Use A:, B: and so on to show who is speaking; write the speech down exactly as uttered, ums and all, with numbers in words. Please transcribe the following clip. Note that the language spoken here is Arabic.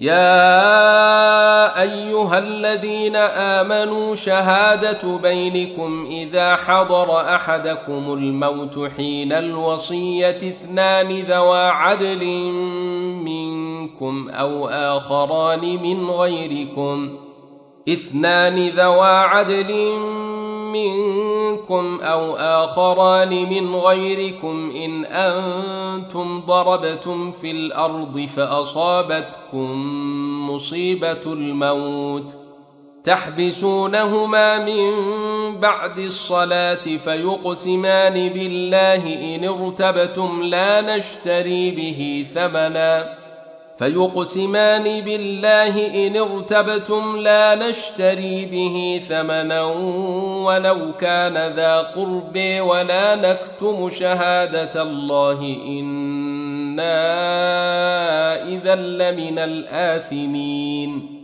A: يا أيها الذين آمنوا شهادة بينكم إذا حضر أحدكم الموت حين الوصية اثنان ذوى عدل منكم أو آخران من غيركم اثنان ذوى عدل منكم أو آخران من غيركم إن أنتم ضربتم في الأرض فأصابتكم مصيبة الموت تحبسونهما من بعد الصلاة فيقسمان بالله إن ارتبتم لا نشتري به ثمنا فيقسمان بالله إن ارتبتم لا نشتري به ثمنا ولو كان ذا قرب ولا نكتم شهادة الله إنا إذا لمن الآثمين